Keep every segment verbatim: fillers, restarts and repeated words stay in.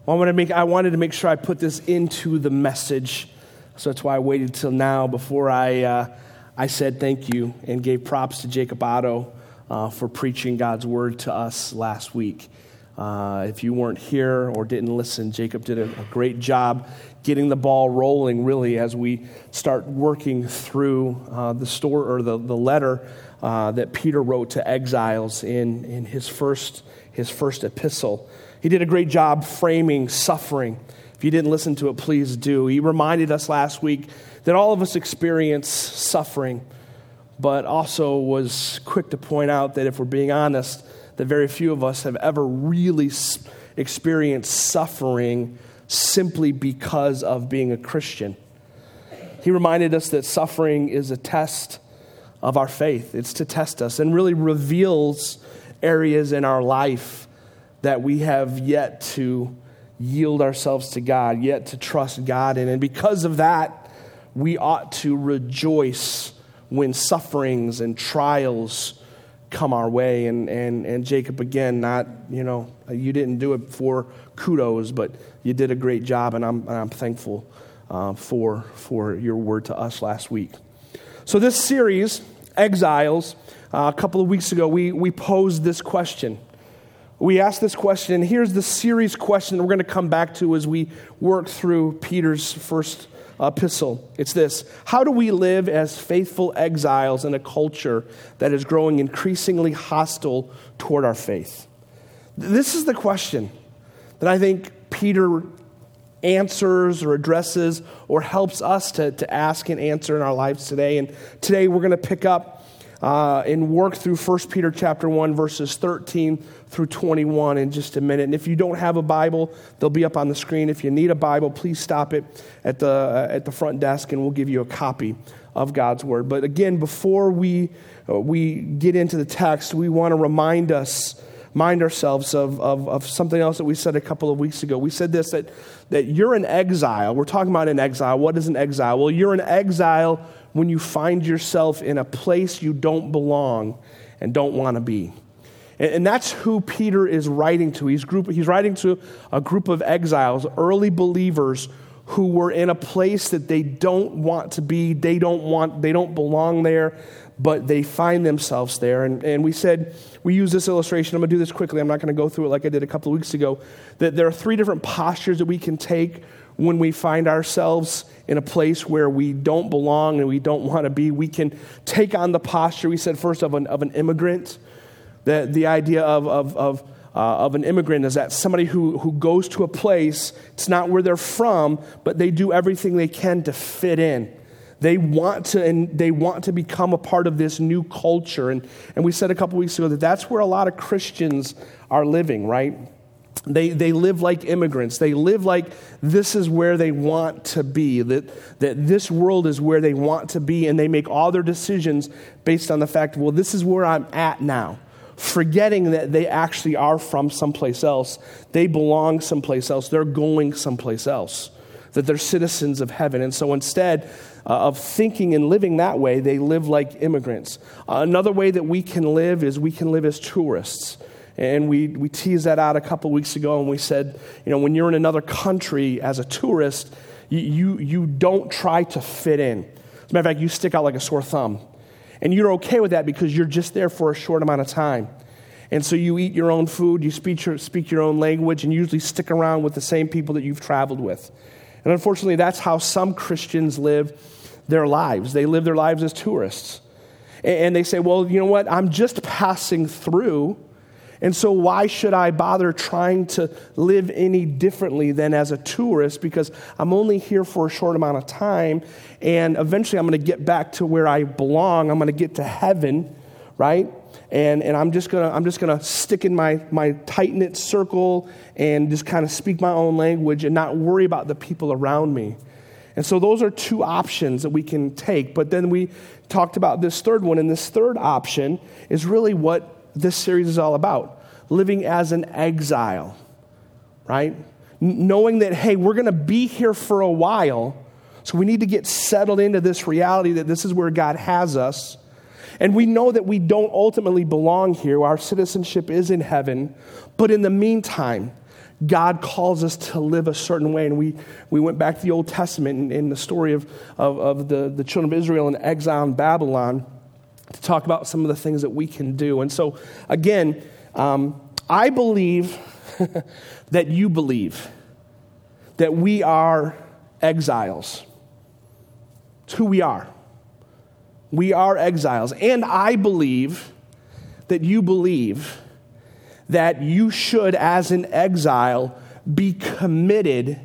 Well, I wanted to make I wanted to make sure I put this into the message, so that's why I waited till now before I uh, I said thank you and gave props to Jacob Otto uh, for preaching God's word to us last week. Uh, if you weren't here or didn't listen, Jacob did a, a great job getting the ball rolling, really, as we start working through uh, the story or the the letter uh, that Peter wrote to exiles in in his first his first epistle. He did a great job framing suffering. If you didn't listen to it, please do. He reminded us last week that all of us experience suffering, but also was quick to point out that if we're being honest, that very few of us have ever really experienced suffering simply because of being a Christian. He reminded us that suffering is a test of our faith. It's to test us and really reveals areas in our life that we have yet to yield ourselves to God, yet to trust God in. And because of that, we ought to rejoice when sufferings and trials come our way. And, and, and Jacob, again, not, you know, you didn't do it for kudos, but you did a great job, and I'm, and I'm thankful uh, for, for your word to us last week. So this series, Exiles, uh, a couple of weeks ago, we, we posed this question. We asked this question, and here's the series question that we're going to come back to as we work through Peter's first epistle. It's this: how do we live as faithful exiles in a culture that is growing increasingly hostile toward our faith? This is the question that I think Peter answers or addresses or helps us to, to ask and answer in our lives today. And today we're going to pick up Uh, and work through First Peter chapter one, verses thirteen through twenty-one in just a minute. And if you don't have a Bible, they'll be up on the screen. If you need a Bible, please stop it at the uh, at the front desk, and we'll give you a copy of God's Word. But again, before we uh, we get into the text, we want to remind us, remind ourselves of, of of something else that we said a couple of weeks ago. We said this, that that you're an exile. We're talking about an exile. What is an exile? Well, you're an exile when you find yourself in a place you don't belong and don't want to be. And, and that's who Peter is writing to. He's, group, he's writing to a group of exiles, early believers who were in a place that they don't want to be. They don't want, they don't belong there, but they find themselves there. And, and we said, we use this illustration. I'm going to do this quickly. I'm not going to go through it like I did a couple of weeks ago. That there are three different postures that we can take when we find ourselves in a place where we don't belong and we don't want to be. We can take on the posture, we said first, of an of an immigrant. The, the idea of of of, uh, of an immigrant is that somebody who, who goes to a place, it's not where they're from, but they do everything they can to fit in. They want to, and they want to become a part of this new culture. And, and we said a couple weeks ago that that's where a lot of Christians are living, right? They they live like immigrants. They live like this is where they want to be, that, that this world is where they want to be, and they make all their decisions based on the fact, well, this is where I'm at now, forgetting that they actually are from someplace else. They belong someplace else. They're going someplace else, that they're citizens of heaven. And so instead uh, of thinking and living that way, they live like immigrants. Uh, another way that we can live is we can live as tourists. And we, we teased that out a couple weeks ago, and we said, you know, when you're in another country as a tourist, you, you, you don't try to fit in. As a matter of fact, you stick out like a sore thumb. And you're okay with that because you're just there for a short amount of time. And so you eat your own food, you speak your, speak your own language, and you usually stick around with the same people that you've traveled with. And unfortunately, that's how some Christians live their lives. They live their lives as tourists. And, and they say, well, you know what, I'm just passing through, and so why should I bother trying to live any differently than as a tourist, because I'm only here for a short amount of time, and eventually I'm going to get back to where I belong. I'm going to get to heaven, right? And and I'm just gonna I'm just gonna stick in my my tight-knit circle and just kind of speak my own language and not worry about the people around me. And so those are two options that we can take. But then we talked about this third one, and this third option is really what this series is all about: living as an exile, right? N- knowing that, hey, we're going to be here for a while, so we need to get settled into this reality that this is where God has us. And we know that we don't ultimately belong here. Our citizenship is in heaven. But in the meantime, God calls us to live a certain way. And we, we went back to the Old Testament in, in the story of, of, of the, the children of Israel in exile in Babylon to talk about some of the things that we can do. And so, again, um, I believe that you believe that we are exiles. It's who we are. We are exiles. And I believe that you believe that you should, as an exile, be committed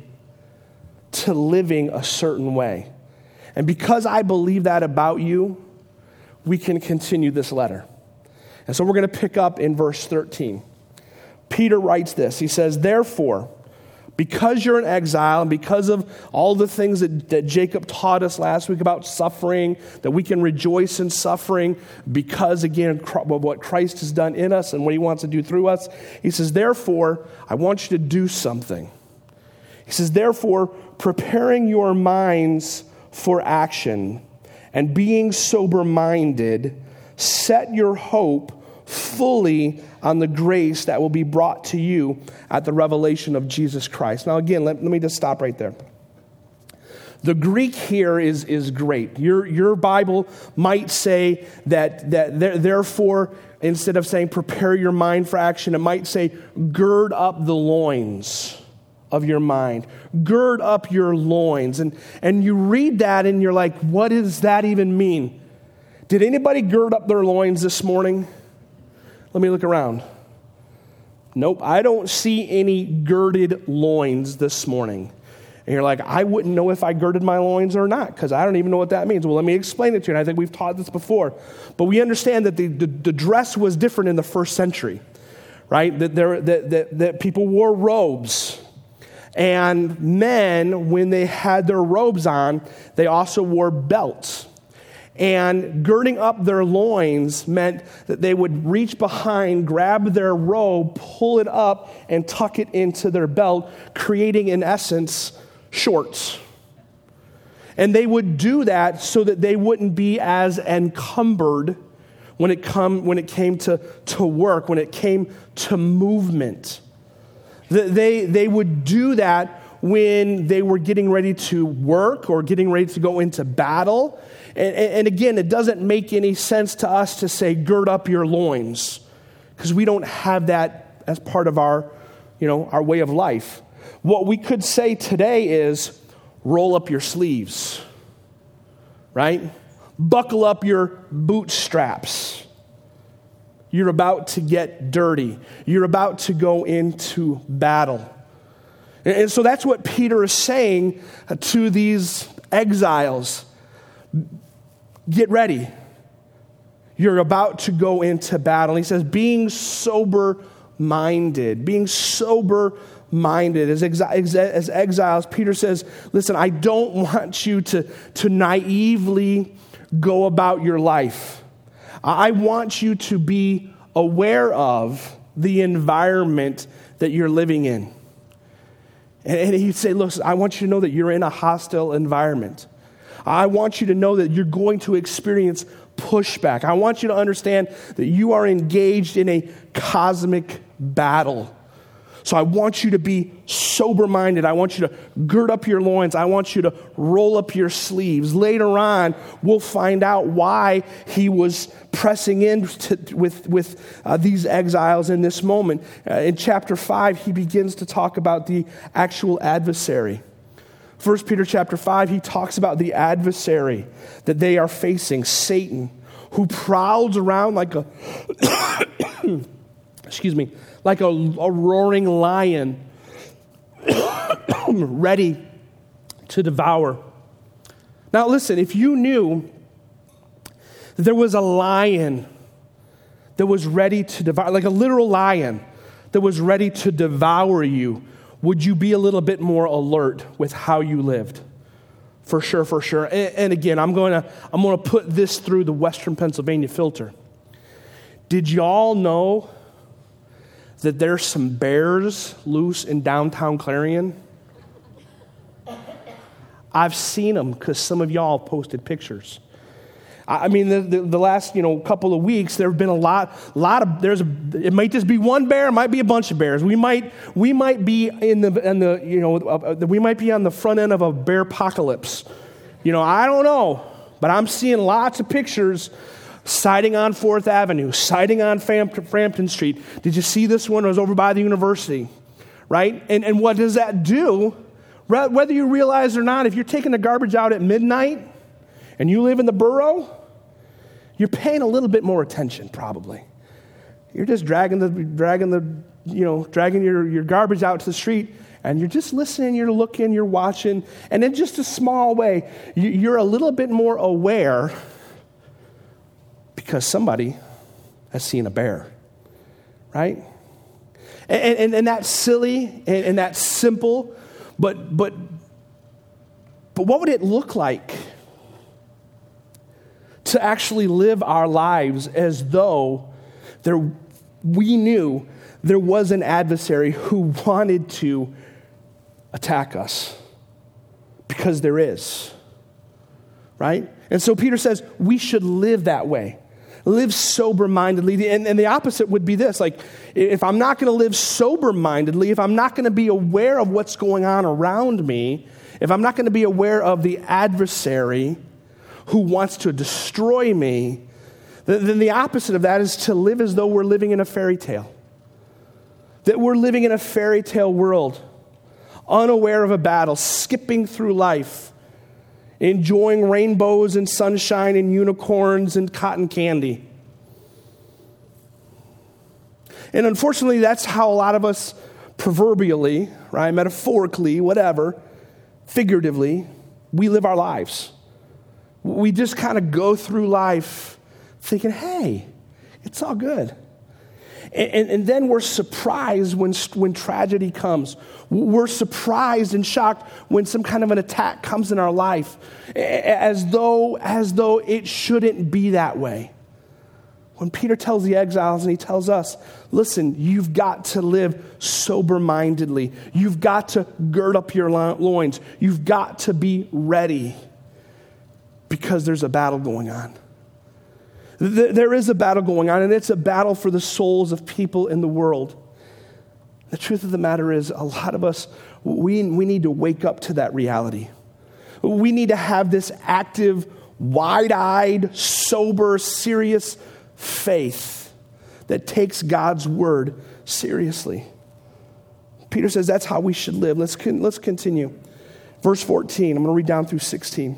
to living a certain way. And because I believe that about you, we can continue this letter. And so we're going to pick up in verse thirteen. Peter writes this. He says, therefore, because you're in exile and because of all the things that, that Jacob taught us last week about suffering, that we can rejoice in suffering because, again, of what Christ has done in us and what he wants to do through us. He says, therefore, I want you to do something. He says, therefore, preparing your minds for action and being sober-minded, set your hope fully on the grace that will be brought to you at the revelation of Jesus Christ. Now again, let, let me just stop right there. The Greek here is, is great. Your, your Bible might say that, that there, therefore, instead of saying prepare your mind for action, it might say gird up the loins of your mind. Gird up your loins. And, and you read that and you're like, what does that even mean? Did anybody gird up their loins this morning? Let me look around. Nope, I don't see any girded loins this morning. And you're like, I wouldn't know if I girded my loins or not, because I don't even know what that means. Well, let me explain it to you, and I think we've taught this before. But we understand that the, the, the dress was different in the first century, right? That, there, that, that, that people wore robes. And men, when they had their robes on, they also wore belts. And girding up their loins meant that they would reach behind, grab their robe, pull it up, and tuck it into their belt, creating, in essence, shorts. And they would do that so that they wouldn't be as encumbered when it come when it came to, to work, when it came to movement. They, they would do that when they were getting ready to work or getting ready to go into battle. And, and again, it doesn't make any sense to us to say, gird up your loins, because we don't have that as part of our, you know, our way of life. What we could say today is, roll up your sleeves, right? Buckle up your bootstraps. You're about to get dirty. You're about to go into battle. And so that's what Peter is saying to these exiles. Get ready. You're about to go into battle. He says, being sober-minded. Being sober-minded. As, exi- as exiles, Peter says, listen, I don't want you to, to naively go about your life. I want you to be aware of the environment that you're living in. And, and he'd say, look, I want you to know that you're in a hostile environment. I want you to know that you're going to experience pushback. I want you to understand that you are engaged in a cosmic battle. So I want you to be sober-minded. I want you to gird up your loins. I want you to roll up your sleeves. Later on, we'll find out why he was pressing in to, with, with uh, these exiles in this moment. Uh, in chapter five, he begins to talk about the actual adversary. First Peter chapter five, he talks about the adversary that they are facing, Satan, who prowls around like a, excuse me, like a, a roaring lion, ready to devour. Now listen, if you knew that there was a lion that was ready to devour, like a literal lion that was ready to devour you, would you be a little bit more alert with how you lived? For sure, for sure. And, and again, I'm going to I'm going to put this through the Western Pennsylvania filter. Did y'all know that there's some bears loose in downtown Clarion? I've seen them because some of y'all posted pictures. I mean, the, the, the last, you know, couple of weeks, there have been a lot, lot of, there's a, it might just be one bear, it might be a bunch of bears. We might, we might be in the, in the, you know, uh, we might be on the front end of a bear apocalypse. You know, I don't know, but I'm seeing lots of pictures sighting on Fourth Avenue, sighting on Fram- Frampton Street. Did you see this one? It was over by the university, right? And, and what does that do? Whether you realize it or not, if you're taking the garbage out at midnight, and you live in the borough, you're paying a little bit more attention, probably. You're just dragging the, dragging the, you know, dragging your, your garbage out to the street, and you're just listening, you're looking, you're watching, and in just a small way, you, you're a little bit more aware because somebody has seen a bear, right? And, and, and that's silly, and, and that's simple, but but but what would it look like to actually live our lives as though there, we knew there was an adversary who wanted to attack us? Because there is, right? And so Peter says we should live that way. Live sober-mindedly. And, and the opposite would be this. Like, if I'm not going to live sober-mindedly, if I'm not going to be aware of what's going on around me, if I'm not going to be aware of the adversary who wants to destroy me, then the opposite of that is to live as though we're living in a fairy tale. That we're living in a fairy tale world, unaware of a battle, skipping through life, enjoying rainbows and sunshine and unicorns and cotton candy. And unfortunately, that's how a lot of us proverbially, right, metaphorically, whatever, figuratively, we live our lives. We just kind of go through life thinking, hey, it's all good. And, and, and then we're surprised when, when tragedy comes. We're surprised and shocked when some kind of an attack comes in our life, as though, as though it shouldn't be that way. When Peter tells the exiles and he tells us, listen, you've got to live sober-mindedly. You've got to gird up your loins. You've got to be ready. Because there's a battle going on. There is a battle going on, and it's a battle for the souls of people in the world. The truth of the matter is, a lot of us, we, we need to wake up to that reality. We need to have this active, wide-eyed, sober, serious faith that takes God's word seriously. Peter says that's how we should live. Let's, let's continue. Verse fourteen, I'm going to read down through sixteen.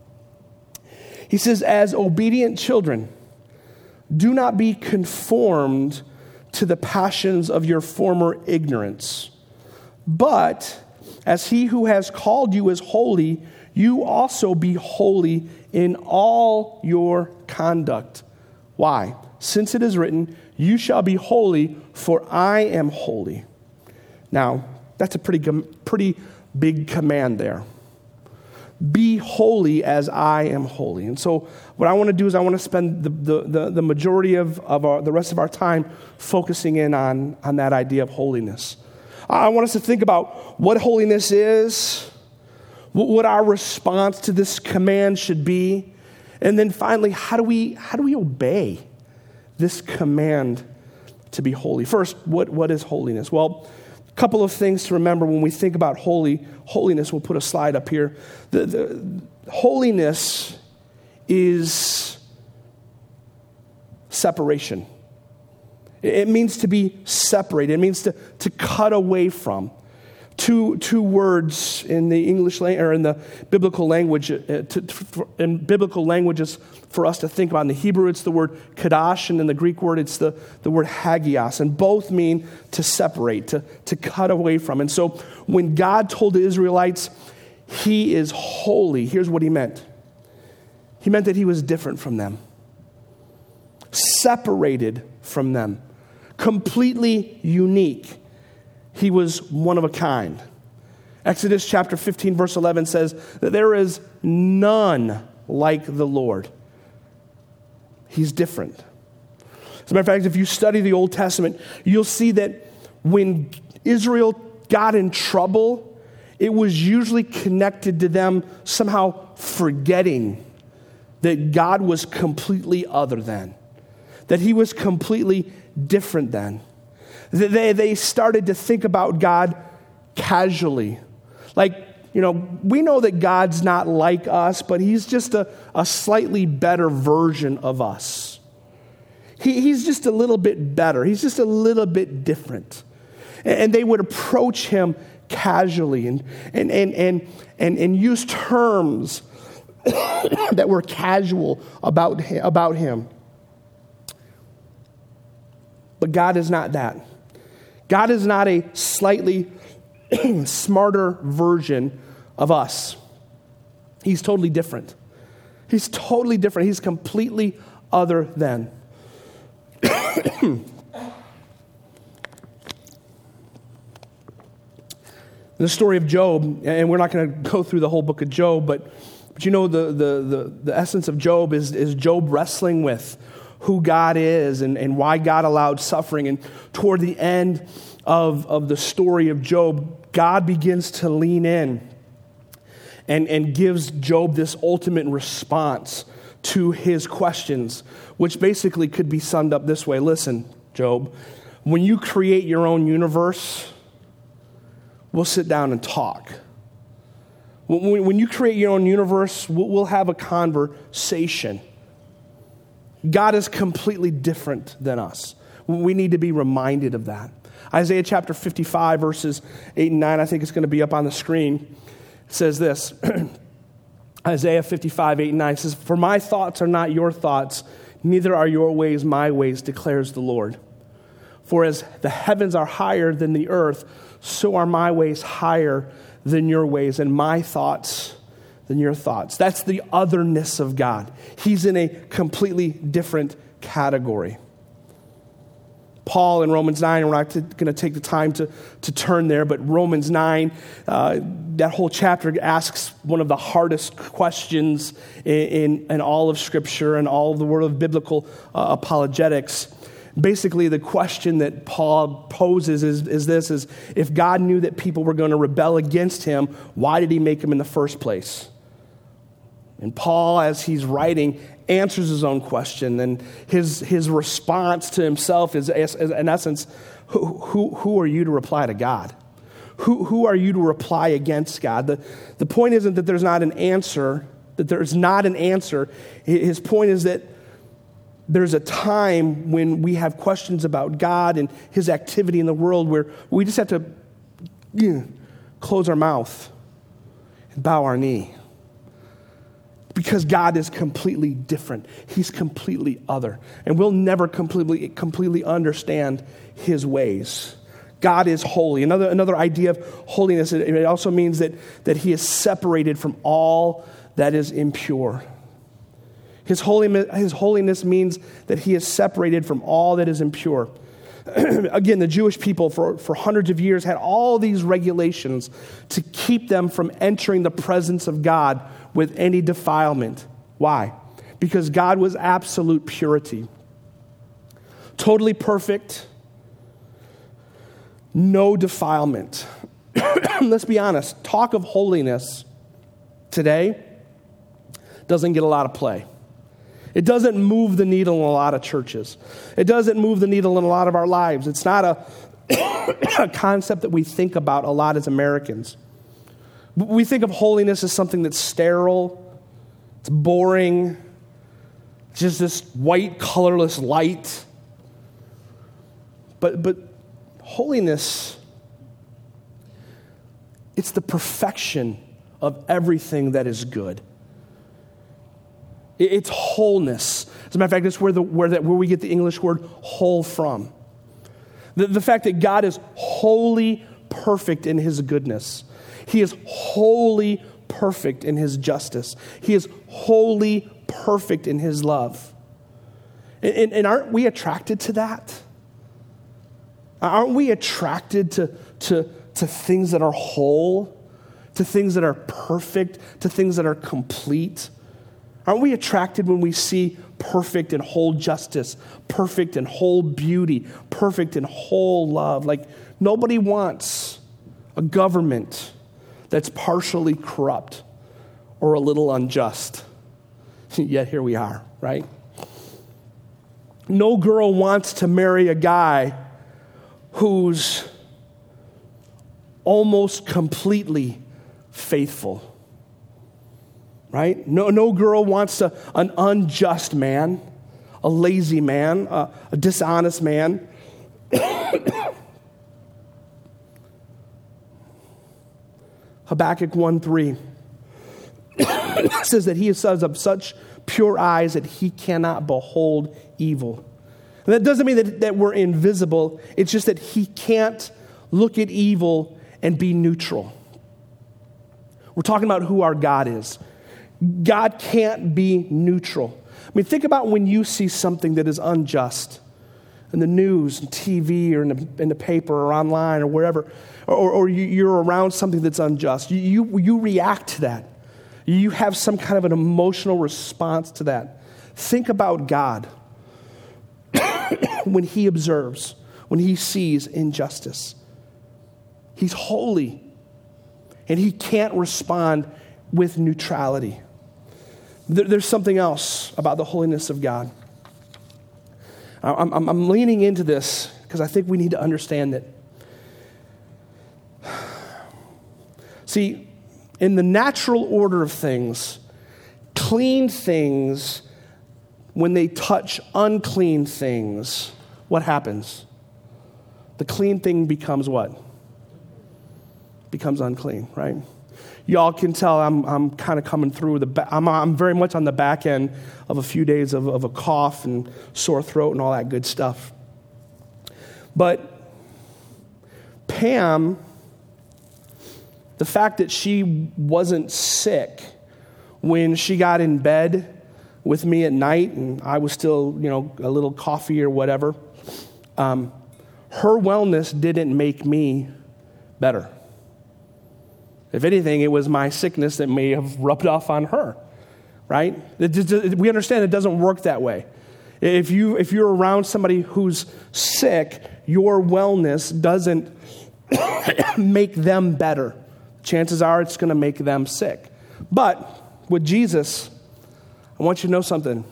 He says, as obedient children, do not be conformed to the passions of your former ignorance. But as he who has called you is holy, you also be holy in all your conduct. Why? Since it is written, you shall be holy, for I am holy. Now, that's a pretty, pretty big command there. Be holy as I am holy. And so what I want to do is I want to spend the, the, the, the majority of, of our, the rest of our time focusing in on, on that idea of holiness. I want us to think about what holiness is, what our response to this command should be, and then finally, how do we, how do we obey this command to be holy? First, what, what is holiness? Well, a couple of things to remember when we think about holy holiness. We'll put a slide up here. The, the holiness is separation. It, it means to be separated. It means to, to cut away from. Two, two words in the English language or in the biblical language, uh, to, to, in biblical languages for us to think about. In the Hebrew, it's the word kadash, and in the Greek word, it's the, the word hagios. And both mean to separate, to, to cut away from. And so when God told the Israelites, he is holy, here's what he meant. He meant that he was different from them, separated from them, completely unique. He was one of a kind. Exodus chapter fifteen, verse eleven says that there is none like the Lord. He's different. As a matter of fact, if you study the Old Testament, you'll see that when Israel got in trouble, it was usually connected to them somehow forgetting that God was completely other than, that he was completely different than. They, they started to think about God casually. Like, you know, we know that God's not like us, but he's just a, a slightly better version of us. He, he's just a little bit better. He's just a little bit different. And, and they would approach him casually and, and, and, and, and, and use terms that were casual about him, about him. But God is not that. God is not a slightly smarter version of us. He's totally different. He's totally different. He's completely other than. The story of Job, and we're not going to go through the whole book of Job, but But you know, the, the, the, the essence of Job is, is Job wrestling with who God is and, and why God allowed suffering. And toward the end of, of the story of Job, God begins to lean in and, and gives Job this ultimate response to his questions, which basically could be summed up this way. Listen, Job, when you create your own universe, we'll sit down and talk. When you create your own universe, we'll have a conversation. God is completely different than us. We need to be reminded of that. Isaiah chapter fifty-five, verses eight and nine, I think it's going to be up on the screen, says this. Isaiah fifty-five, eight and nine says, "For my thoughts are not your thoughts, neither are your ways my ways, declares the Lord. For as the heavens are higher than the earth, so are my ways higher than your ways, and my thoughts than your thoughts." That's the otherness of God. He's in a completely different category. Paul in Romans nine, and we're not going to take the time to, to turn there, but Romans nine, uh, that whole chapter asks one of the hardest questions in, in, in all of Scripture and all of the world of biblical uh, apologetics. Basically, the question that Paul poses is, is this, is if God knew that people were going to rebel against him, why did he make them in the first place? And Paul, as he's writing, answers his own question, and his, his response to himself is, is in essence, who, who, who are you to reply to God? Who, who are you to reply against God? The, the point isn't that there's not an answer, that there's not an answer. His point is that there's a time when we have questions about God and his activity in the world where we just have to you know, close our mouth and bow our knee. Because God is completely different. He's completely other. And we'll never completely, completely understand his ways. God is holy. Another, another idea of holiness, it also means that, that he is separated from all that is impure. His holiness, his holiness means that he is separated from all that is impure. Again, the Jewish people for, for hundreds of years had all these regulations to keep them from entering the presence of God with any defilement. Why? Because God was absolute purity. Totally perfect. No defilement. Let's be honest. Talk of holiness today doesn't get a lot of play. It doesn't move the needle in a lot of churches. It doesn't move the needle in a lot of our lives. It's not a, a concept that we think about a lot as Americans. We think of holiness as something that's sterile, it's boring, just this white, colorless light. But, but holiness, it's the perfection of everything that is good. It's wholeness. As a matter of fact, that's where, the, where, that, where we get the English word whole from. The, the fact that God is wholly perfect in his goodness. He is wholly perfect in his justice. He is wholly perfect in his love. And, and, and aren't we attracted to that? Aren't we attracted to, to, to things that are whole, to things that are perfect, to things that are complete? Aren't we attracted when we see perfect and whole justice, perfect and whole beauty, perfect and whole love? Like, nobody wants a government that's partially corrupt or a little unjust. Yet here we are, right? No girl wants to marry a guy who's almost completely faithful, right? No, no girl wants a, an unjust man, a lazy man, a, a dishonest man. Habakkuk one three says that he is of such pure eyes that he cannot behold evil. And that doesn't mean that, that we're invisible. It's just that he can't look at evil and be neutral. We're talking about who our God is. God can't be neutral. I mean, think about when you see something that is unjust in the news, and T V, or in the, in the paper, or online, or wherever, or, or you, you're around something that's unjust. You, you, you react to that. You have some kind of an emotional response to that. Think about God when he observes, when he sees injustice. He's holy, and he can't respond with neutrality. There, there's something else about the holiness of God. I'm, I'm, I'm leaning into this because I think we need to understand that. See, in the natural order of things, clean things, when they touch unclean things, what happens? The clean thing becomes what? Becomes unclean, right? Y'all can tell I'm I'm kind of coming through the ba- I'm I'm very much on the back end of a few days of, of a cough and sore throat and all that good stuff. But Pam, the fact that she wasn't sick when she got in bed with me at night and I was still, you know, a little coffee or whatever, um, her wellness didn't make me better. If anything, it was my sickness that may have rubbed off on her, right? It, it, we understand it doesn't work that way. If, you, if you're around somebody who's sick, your wellness doesn't make them better. Chances are it's going to make them sick. But with Jesus, I want you to know something.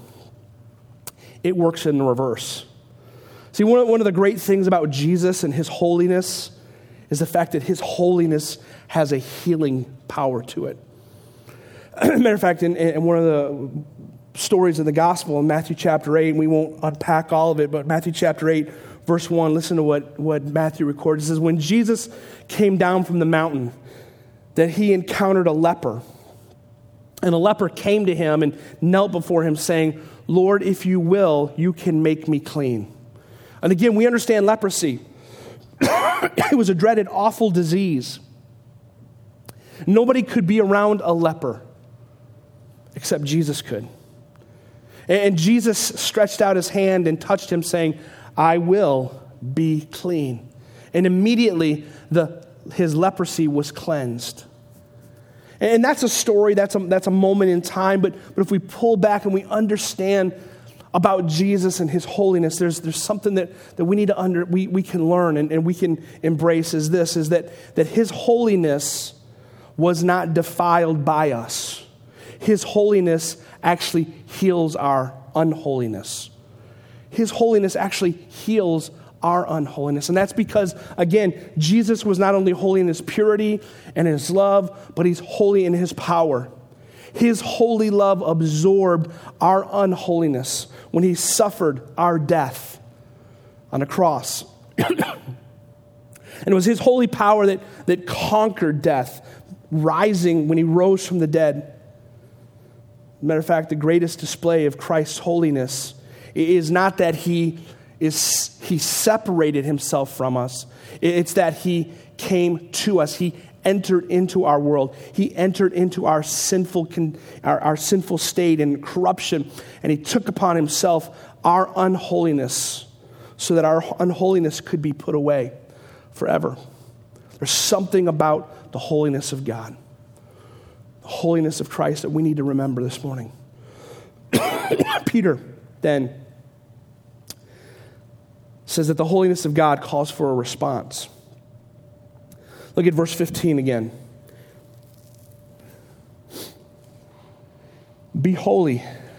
It works in the reverse. See, one of, one of the great things about Jesus and his holiness is the fact that his holiness has a healing power to it. Matter of fact, in, in one of the stories in the gospel in Matthew chapter eight, and we won't unpack all of it, but Matthew chapter eight, verse one, listen to what, what Matthew records. It says, when Jesus came down from the mountain, that he encountered a leper. And a leper came to him and knelt before him saying, Lord, if you will, you can make me clean. And again, we understand leprosy. It was a dreaded, awful disease. Nobody could be around a leper except Jesus could. And Jesus stretched out his hand and touched him, saying, I will be clean. And immediately the, his leprosy was cleansed. And that's a story, that's a, that's a moment in time, but, but if we pull back and we understand about Jesus and his holiness, there's there's something that, that we need to under we, we can learn and, and we can embrace is this, is that, that his holiness was not defiled by us. His holiness actually heals our unholiness. His holiness actually heals our unholiness. And that's because, again, Jesus was not only holy in his purity and his love, but he's holy in his power. His holy love absorbed our unholiness when he suffered our death on a cross. And it was his holy power that, that conquered death, rising when he rose from the dead. Matter of fact, the greatest display of Christ's holiness is not that he is he separated himself from us. It's that he came to us. He entered into our world. He entered into our sinful our, our sinful state and corruption, and he took upon himself our unholiness so that our unholiness could be put away forever. There's something about the holiness of God, the holiness of Christ that we need to remember this morning. Peter then says that the holiness of God calls for a response. Look at verse fifteen again. Be holy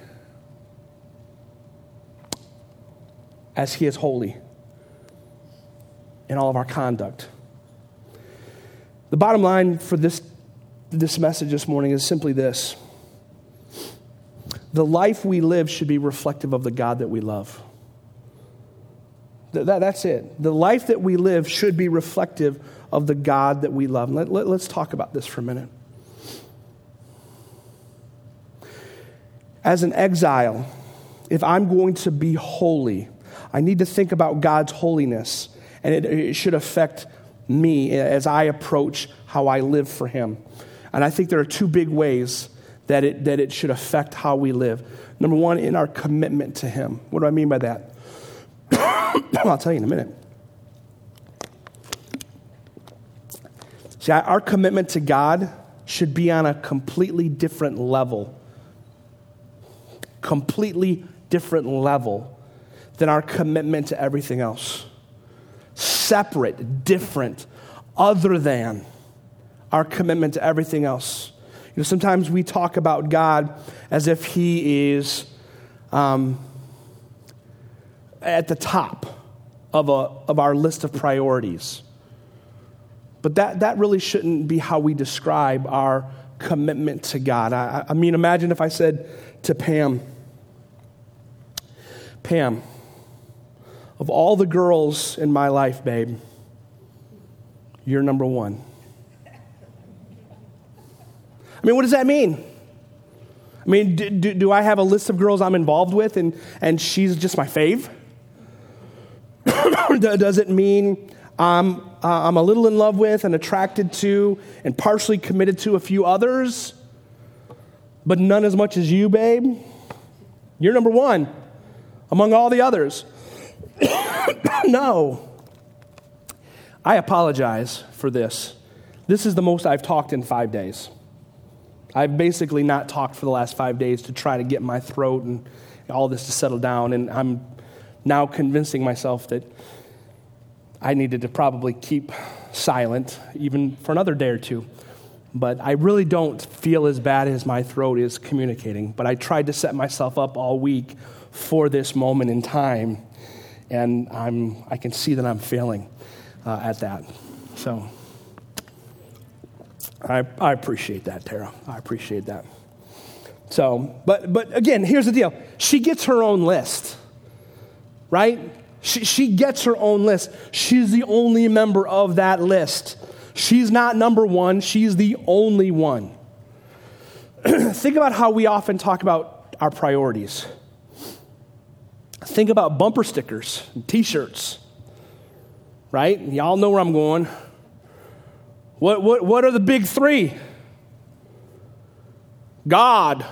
as he is holy in all of our conduct. The bottom line for this, this message this morning is simply this. The life we live should be reflective of the God that we love. That, that, that's it. The life that we live should be reflective of the God that we love. Let, let, let's talk about this for a minute. As an exile, if I'm going to be holy, I need to think about God's holiness, and it, it should affect me as I approach how I live for him. And I think there are two big ways that it that it should affect how we live. Number one, in our commitment to him. What do I mean by that? I'll tell you in a minute. See, our commitment to God should be on a completely different level. Completely different level than our commitment to everything else. Separate, different, other than our commitment to everything else. You know, sometimes we talk about God as if he is um, at the top of a of our list of priorities. But that, that really shouldn't be how we describe our commitment to God. I, I mean, imagine if I said to Pam, Pam, of all the girls in my life, babe, you're number one. I mean, what does that mean? I mean, do, do, do I have a list of girls I'm involved with and, and she's just my fave? Does it mean um, uh, I'm a little in love with and attracted to and partially committed to a few others, but none as much as you, babe? You're number one among all the others. No. I apologize for this. This is the most I've talked in five days. I've basically not talked for the last five days to try to get my throat and all this to settle down, and I'm now convincing myself that I needed to probably keep silent even for another day or two. But I really don't feel as bad as my throat is communicating. But I tried to set myself up all week for this moment in time, and I'm I can see that I'm failing uh, at that. So I I appreciate that, Tara. I appreciate that. So, but but again, here's the deal. She gets her own list, right? She she gets her own list. She's the only member of that list. She's not number one. She's the only one. Think about how we often talk about our priorities. Think about bumper stickers and T-shirts, right? Y'all know where I'm going. What what what are the big three? God,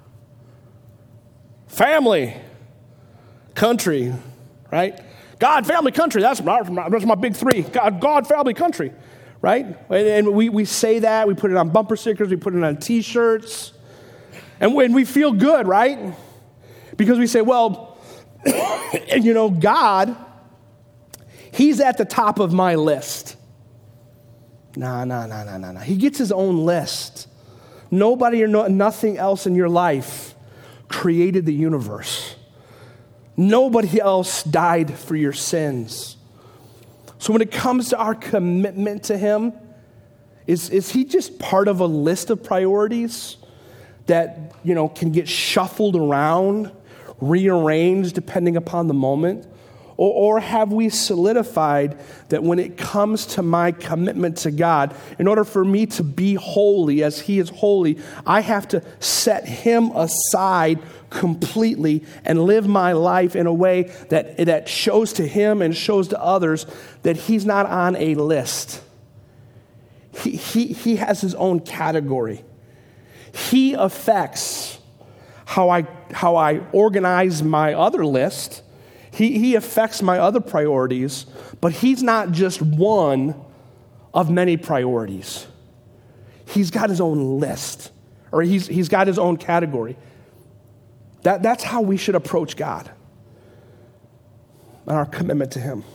family, country, right? God, family, country. That's my, that's my big three. God, God, family, country, right? And we, we say that. We put it on bumper stickers. We put it on T-shirts. And when we feel good, right? Because we say, well, you know, God, he's at the top of my list. Nah, nah, nah, nah, nah, nah. He gets his own list. Nobody or no, nothing else in your life created the universe. Nobody else died for your sins. So when it comes to our commitment to him, is, is he just part of a list of priorities that, you know, can get shuffled around, rearranged depending upon the moment? Or, or have we solidified that when it comes to my commitment to God, in order for me to be holy as he is holy, I have to set him aside completely and live my life in a way that, that shows to him and shows to others that he's not on a list. He, he, he has his own category. He affects how I, how I organize my other list. He, he affects my other priorities, but he's not just one of many priorities. He's got his own list, or he's, he's got his own category. That, that's how we should approach God and our commitment to him.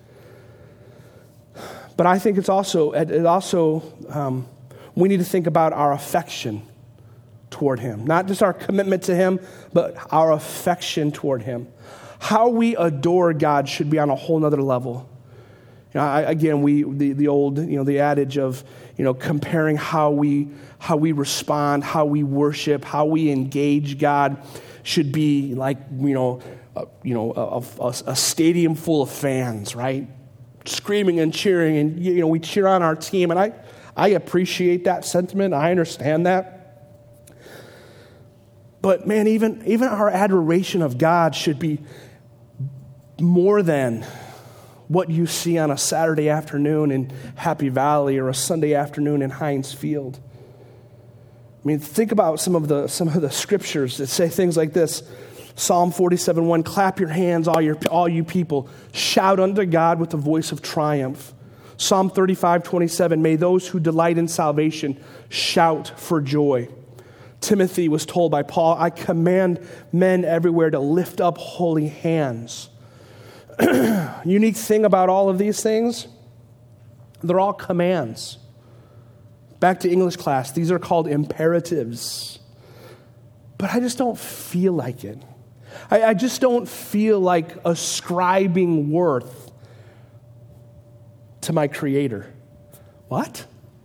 But I think it's also, it also um, we need to think about our affection toward him. Not just our commitment to him, but our affection toward him. How we adore God should be on a whole nother level. You know, I, again, we the, the old, you know, the adage of, you know, comparing how we how we respond, how we worship, how we engage God should be like, you know, uh, you know, a, a, a stadium full of fans, right? Screaming and cheering, and you know, we cheer on our team, and I I appreciate that sentiment. I understand that. But man, even even our adoration of God should be more than what you see on a Saturday afternoon in Happy Valley or a Sunday afternoon in Heinz Field. I mean, think about some of the some of the scriptures that say things like this. Psalm forty-seven one, clap your hands, all your all you people. Shout unto God with the voice of triumph. Psalm thirty-five twenty-seven, may those who delight in salvation shout for joy. Timothy was told by Paul, I command men everywhere to lift up holy hands. Unique thing about all of these things, they're all commands. Back to English class, these are called imperatives. But I just don't feel like it. I, I just don't feel like ascribing worth to my Creator. What?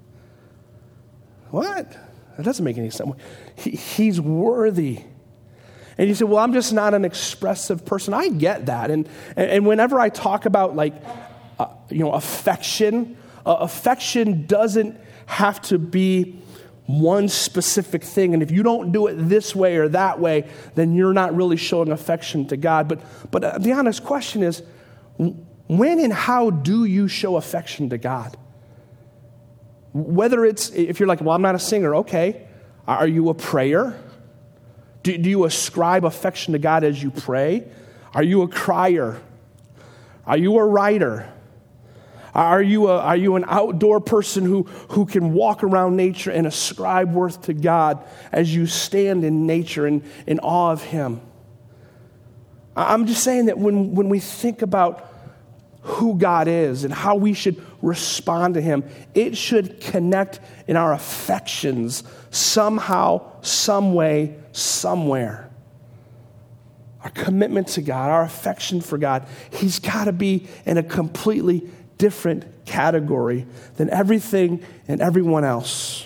What? That doesn't make any sense. He, he's worthy. And you say, well, I'm just not an expressive person. I get that. And, and, and whenever I talk about like, uh, you know, affection, uh, affection doesn't have to be one specific thing. And if you don't do it this way or that way, then you're not really showing affection to God. But, but uh, the honest question is, when and how do you show affection to God? Whether it's, if you're like, well, I'm not a singer, okay. Are you a prayer? Do, do you ascribe affection to God as you pray? Are you a crier? Are you a writer? Are you a, are you an outdoor person who, who can walk around nature and ascribe worth to God as you stand in nature and in awe of Him? I'm just saying that when, when we think about who God is and how we should respond to Him, it should connect in our affections somehow, some way, somewhere. Our commitment to God, our affection for God, He's got to be in a completely different category than everything and everyone else.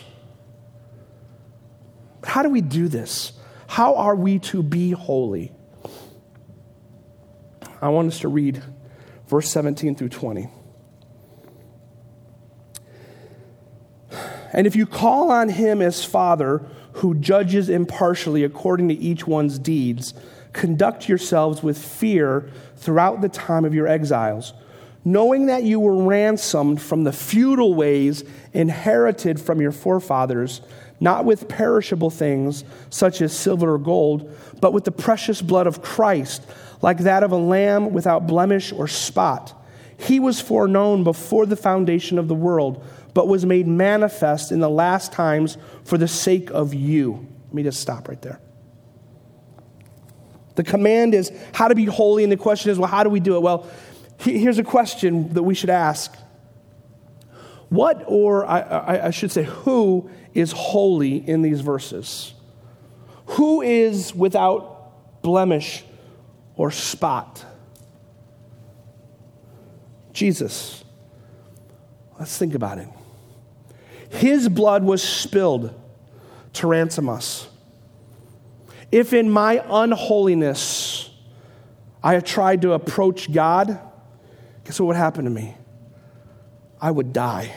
But how do we do this? How are we to be holy? I want us to read verse seventeen through twenty. And if you call on Him as Father, who judges impartially according to each one's deeds, conduct yourselves with fear throughout the time of your exiles, knowing that you were ransomed from the futile ways inherited from your forefathers, not with perishable things such as silver or gold, but with the precious blood of Christ, like that of a lamb without blemish or spot. He was foreknown before the foundation of the world, but was made manifest in the last times for the sake of you. Let me just stop right there. The command is how to be holy, and the question is, well, how do we do it? Well, here's a question that we should ask. What, or I, I, I should say, who is holy in these verses? Who is without blemish or spot? Jesus. Let's think about it. His blood was spilled to ransom us. If in my unholiness I had tried to approach God, guess what would happen to me? I would die.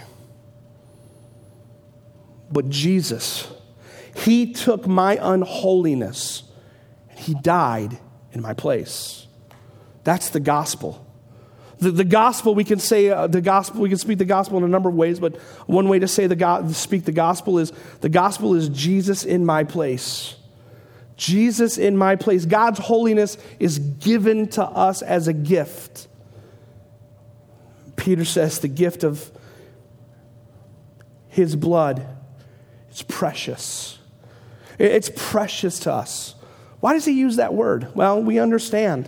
But Jesus, He took my unholiness and He died in my place. That's the gospel. The, the gospel, we can say uh, the gospel, we can speak the gospel in a number of ways, but one way to say the go- speak the gospel is the gospel is Jesus in my place. Jesus in my place. God's holiness is given to us as a gift. Peter says the gift of His blood is precious. It's precious to us. Why does he use that word? Well, we understand.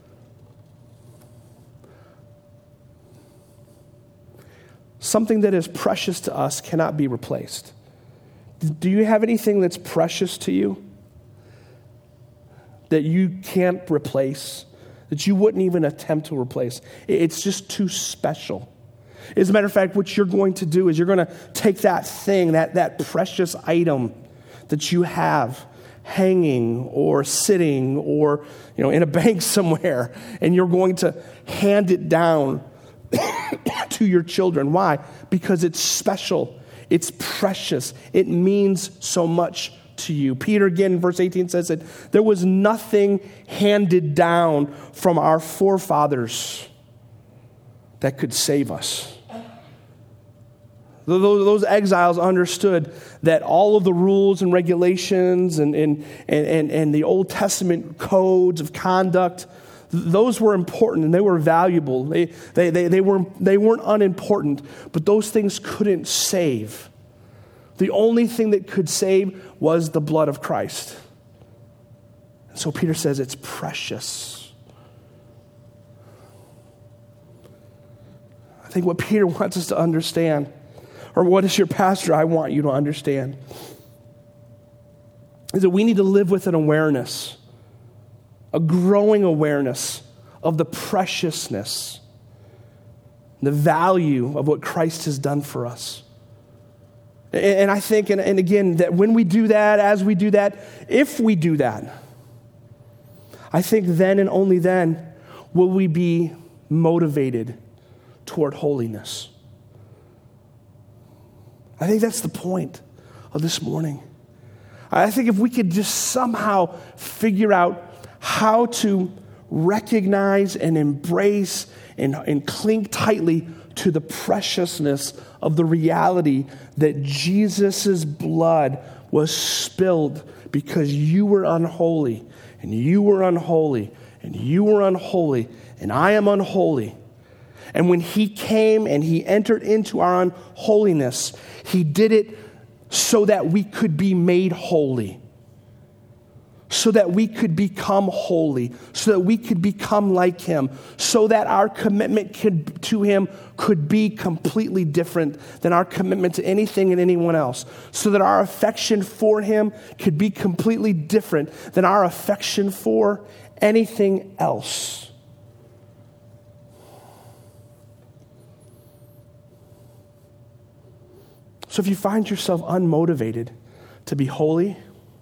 Something that is precious to us cannot be replaced. Do you have anything that's precious to you that you can't replace, that you wouldn't even attempt to replace. It's just too special. As a matter of fact, what you're going to do is you're going to take that thing, that, that precious item that you have hanging or sitting or, you know, in a bank somewhere, and you're going to hand it down to your children. Why? Because it's special. It's precious. It means so much to you. Peter again in verse eighteen says that there was nothing handed down from our forefathers that could save us. Those exiles understood that all of the rules and regulations and, and, and, and the Old Testament codes of conduct, those were important and they were valuable. They, they, they, they, were, they weren't unimportant, but those things couldn't save. The only thing that could save was the blood of Christ. And so Peter says it's precious. I think what Peter wants us to understand, or what is your pastor I want you to understand, is that we need to live with an awareness, a growing awareness of the preciousness, the value of what Christ has done for us. And I think, and, and again, that when we do that, as we do that, if we do that, I think then and only then will we be motivated toward holiness. I think that's the point of this morning. I think if we could just somehow figure out how to recognize and embrace and, and cling tightly to the preciousness of the reality that Jesus' blood was spilled because you were unholy, and you were unholy, and you were unholy, and I am unholy. And when he came and he entered into our unholiness, he did it so that we could be made holy, so that we could become holy, so that we could become like him, so that our commitment could, to him could be completely different than our commitment to anything and anyone else, so that our affection for him could be completely different than our affection for anything else. So if you find yourself unmotivated to be holy,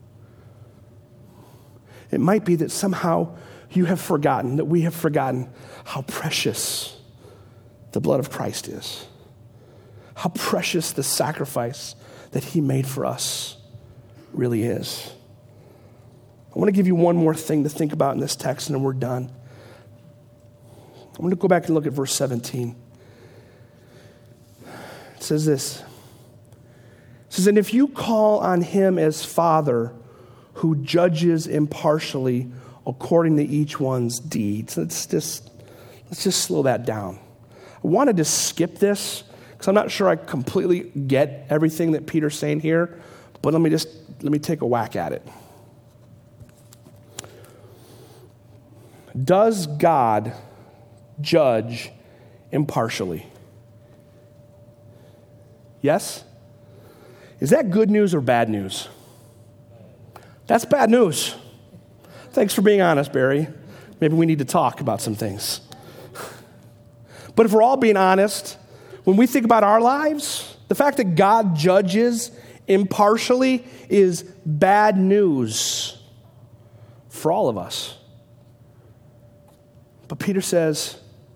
it might be that somehow you have forgotten, that we have forgotten how precious the blood of Christ is, how precious the sacrifice that he made for us really is. I want to give you one more thing to think about in this text, and then we're done. I'm going to go back and look at verse seventeen. It says this. It says, and if you call on him as Father who judges impartially according to each one's deeds. Let's just, let's just slow that down. I wanted to skip this because I'm not sure I completely get everything that Peter's saying here, but let me just, let me take a whack at it. Does God judge impartially? Yes? Is that good news or bad news? That's bad news. Thanks for being honest, Barry. Maybe we need to talk about some things. But if we're all being honest, when we think about our lives, the fact that God judges impartially is bad news for all of us. But Peter says,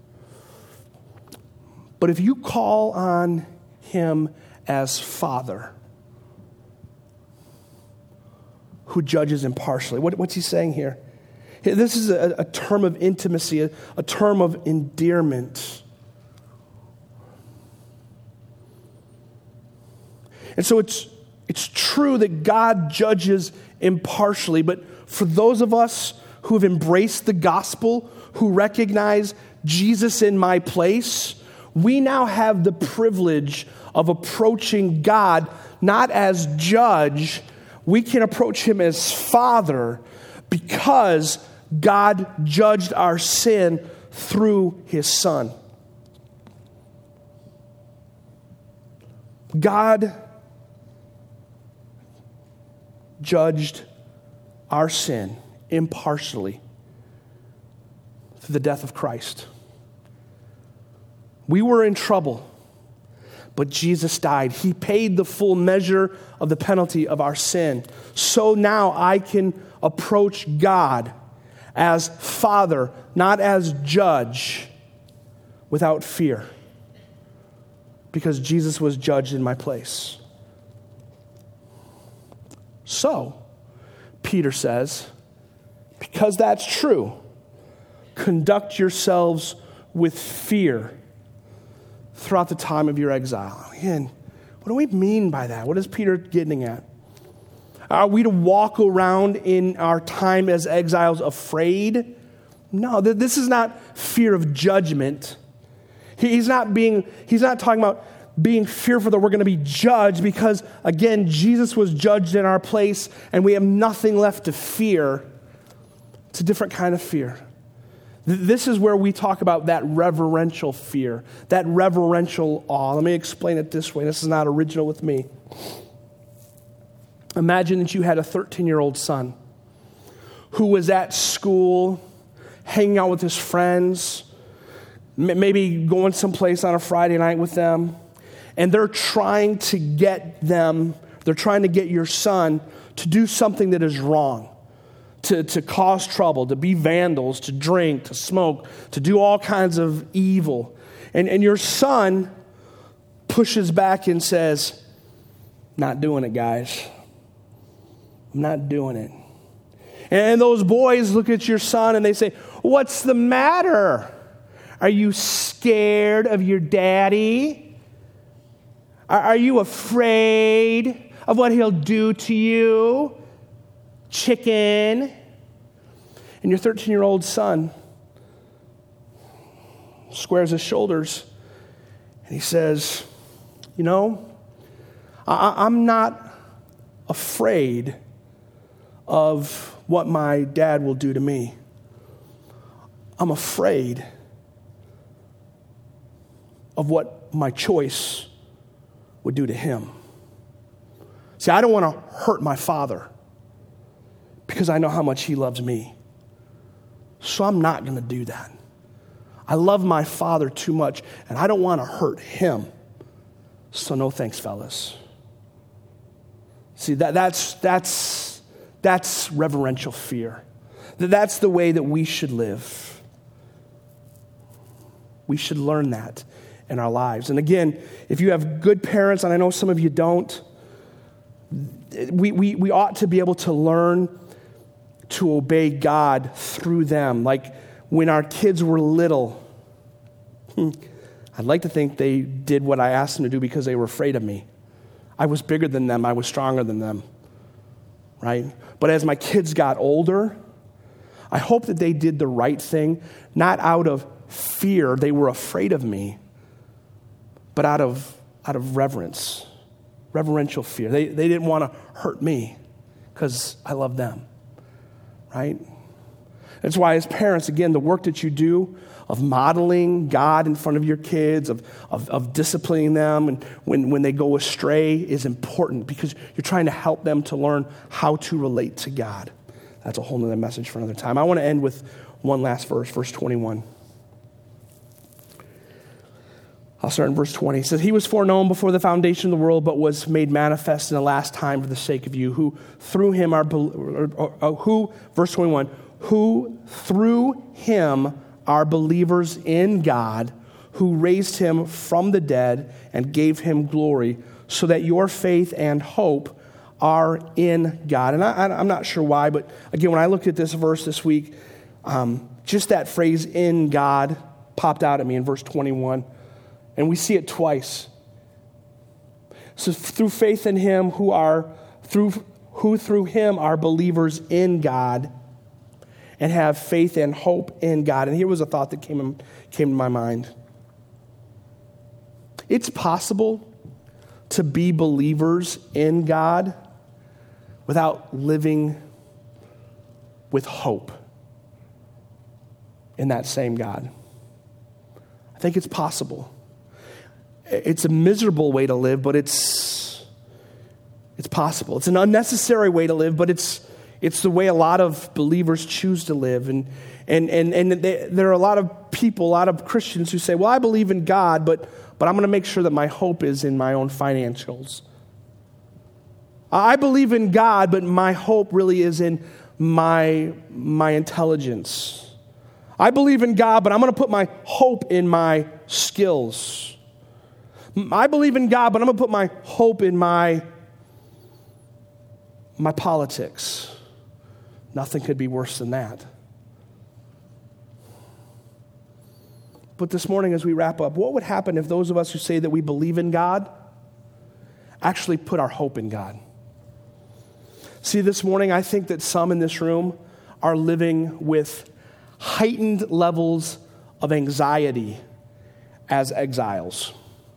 but if you call on him as Father, who judges impartially. What, what's he saying here? This is a, a term of intimacy, a, a term of endearment. And so it's it's true that God judges impartially, but for those of us who have embraced the gospel, who recognize Jesus in my place, we now have the privilege of approaching God not as judge. We can approach him as Father because God judged our sin through his Son. God judged our sin impartially through the death of Christ. We were in trouble, but Jesus died. He paid the full measure of the penalty of our sin. So now I can approach God as Father, not as judge, without fear, because Jesus was judged in my place. So, Peter says, because that's true, conduct yourselves with fear throughout the time of your exile. Again, what do we mean by that? What is Peter getting at? Are we to walk around in our time as exiles afraid? No, this is not fear of judgment. He's not being, he's not talking about being fearful that we're going to be judged, because, again, Jesus was judged in our place and we have nothing left to fear. It's a different kind of fear. This is where we talk about that reverential fear, that reverential awe. Let me explain it this way. This is not original with me. Imagine that you had a thirteen-year-old son who was at school, hanging out with his friends, maybe going someplace on a Friday night with them, and they're trying to get them, they're trying to get your son to do something that is wrong, to, to cause trouble, to be vandals, to drink, to smoke, to do all kinds of evil. And, and your son pushes back and says, not doing it, guys. I'm not doing it. And those boys look at your son and they say, what's the matter? Are you scared of your daddy? Are, are you afraid of what he'll do to you? Chicken. And your thirteen-year-old son squares his shoulders and he says, you know, I, I'm not afraid of what my dad will do to me. I'm afraid of what my choice would do to him. See, I don't want to hurt my father because I know how much he loves me. So I'm not going to do that. I love my father too much, and I don't want to hurt him. So no thanks, fellas. See, that, that's, that's, that's reverential fear. That's the way that we should live. We should learn that in our lives. And again, if you have good parents, and I know some of you don't, we, we, we ought to be able to learn to obey God through them. Like when our kids were little, I'd like to think they did what I asked them to do because they were afraid of me. I was bigger than them. I was stronger than them, right? But as my kids got older, I hope that they did the right thing, not out of fear, they were afraid of me, but out of out of reverence, reverential fear. They, they didn't want to hurt me because I love them, right? That's why as parents, again, the work that you do of modeling God in front of your kids, of, of, of disciplining them and when, when they go astray is important because you're trying to help them to learn how to relate to God. That's a whole nother message for another time. I want to end with one last verse, verse twenty-one. I'll start in verse twenty. It says, he was foreknown before the foundation of the world, but was made manifest in the last time for the sake of you, who through him are, or, or, or, who, verse twenty-one, who through him are believers in God, who raised him from the dead and gave him glory, so that your faith and hope are in God. And I, I'm not sure why, but again, when I looked at this verse this week, um, just that phrase, in God, popped out at me in verse twenty-one. And we see it twice. So through faith in him, who are through who through him are believers in God and have faith and hope in God. And here was a thought that came in, came to my mind. It's possible to be believers in God without living with hope in that same God. I think it's possible. It's a miserable way to live, but it's it's possible. It's an unnecessary way to live, but it's It's the way a lot of believers choose to live. And and and, and they, there are a lot of people, a lot of Christians who say, well, I believe in God, but, but I'm going to make sure that my hope is in my own financials. I believe in God, but my hope really is in my, my intelligence. I believe in God, but I'm going to put my hope in my skills. I believe in God, but I'm going to put my hope in my, my politics. Nothing could be worse than that. But this morning as we wrap up, what would happen if those of us who say that we believe in God actually put our hope in God? See, this morning I think that some in this room are living with heightened levels of anxiety as exiles.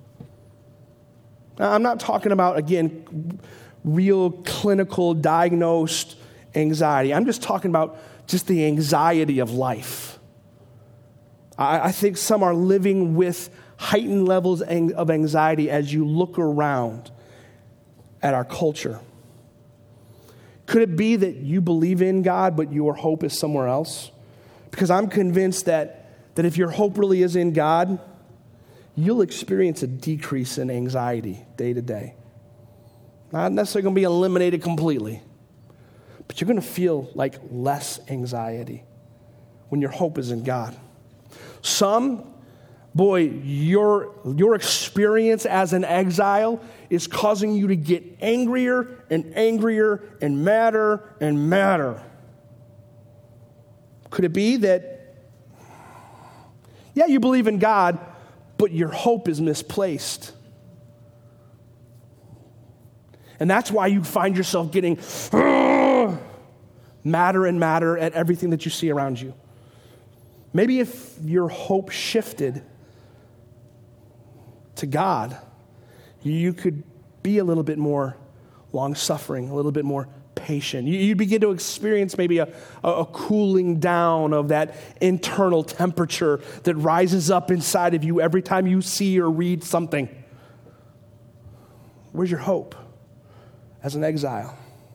Now, I'm not talking about, again, real clinical diagnosed anxiety. I'm just talking about just the anxiety of life. I, I think some are living with heightened levels of anxiety as you look around at our culture. Could it be that you believe in God, but your hope is somewhere else? Because I'm convinced that, that if your hope really is in God, you'll experience a decrease in anxiety day to day. Not necessarily going to be eliminated completely, but you're going to feel like less anxiety when your hope is in God. Some, boy, your, your experience as an exile is causing you to get angrier and angrier and madder and madder. Could it be that, yeah, you believe in God, but your hope is misplaced? And that's why you find yourself getting madder and madder at everything that you see around you. Maybe if your hope shifted to God, you could be a little bit more long-suffering, a little bit more patient. You, you begin to experience maybe a, a, a cooling down of that internal temperature that rises up inside of you every time you see or read something. Where's your hope as an exile?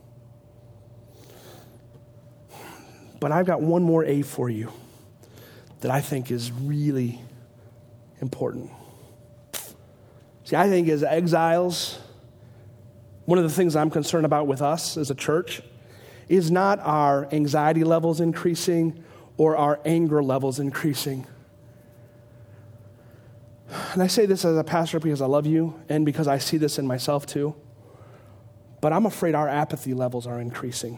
But I've got one more A for you that I think is really important. See, I think as exiles, one of the things I'm concerned about with us as a church is not our anxiety levels increasing or our anger levels increasing. And I say this as a pastor because I love you and because I see this in myself too. But I'm afraid our apathy levels are increasing.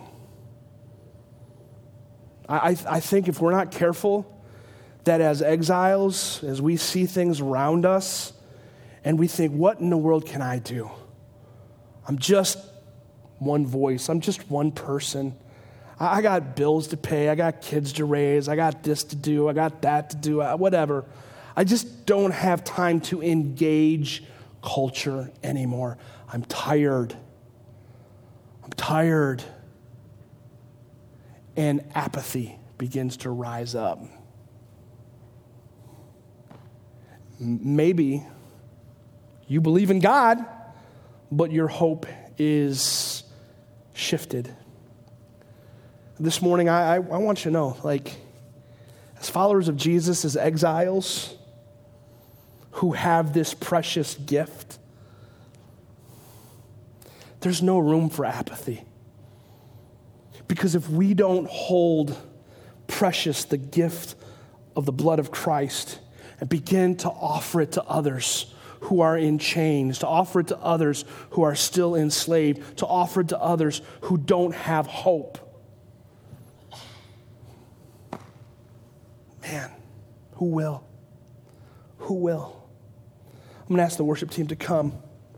I, I, I think if we're not careful, that as exiles, as we see things around us, and we think, what in the world can I do? I'm just one voice. I'm just one person. I got bills to pay. I got kids to raise. I got this to do. I got that to do. Whatever. I just don't have time to engage culture anymore. I'm tired. I'm tired. And apathy begins to rise up. Maybe you believe in God, but your hope is shifted. This morning, I, I, I want you to know, like, as followers of Jesus, as exiles who have this precious gift, there's no room for apathy. Because if we don't hold precious the gift of the blood of Christ and begin to offer it to others who are in chains, to offer it to others who are still enslaved, to offer it to others who don't have hope, man, who will? Who will? I'm going to ask the worship team to come.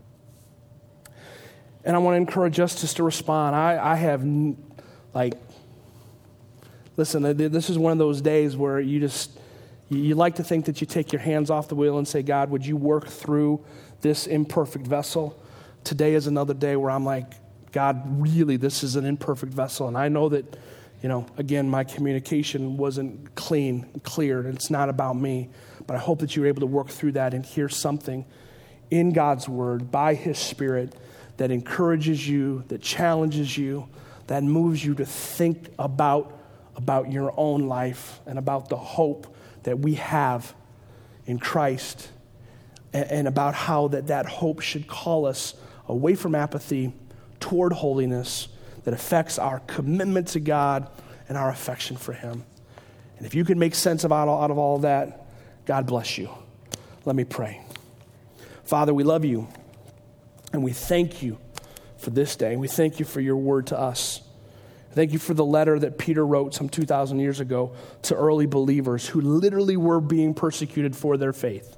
And I want to encourage us just to respond. I, I have, like, listen, this is one of those days where you just, you like to think that you take your hands off the wheel and say, God, would you work through this imperfect vessel? Today is another day where I'm like, God, really, this is an imperfect vessel. And I know that, you know, again, my communication wasn't clean, clear. It's not about me. But I hope that you were able to work through that and hear something in God's word by His Spirit that encourages you, that challenges you, that moves you to think about, about your own life and about the hope that we have in Christ, and, and about how that, that hope should call us away from apathy toward holiness that affects our commitment to God and our affection for him. And if you can make sense of out, out of all of that, God bless you. Let me pray. Father, we love you, and we thank you for this day. We thank you for your word to us. Thank you for the letter that Peter wrote some two thousand years ago to early believers who literally were being persecuted for their faith.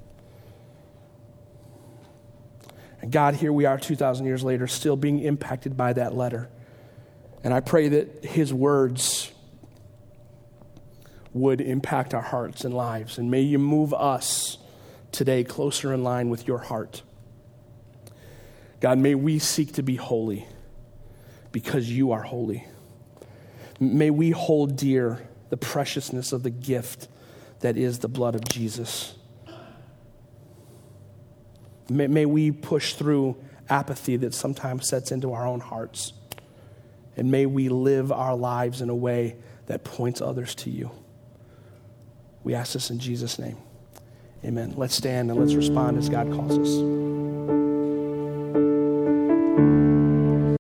And God, here we are two thousand years later, still being impacted by that letter. And I pray that his words would impact our hearts and lives. And may you move us today closer in line with your heart. God, may we seek to be holy because you are holy. May we hold dear the preciousness of the gift that is the blood of Jesus. May, may we push through apathy that sometimes sets into our own hearts. And may we live our lives in a way that points others to you. We ask this in Jesus' name. Amen. Let's stand and let's respond as God calls us.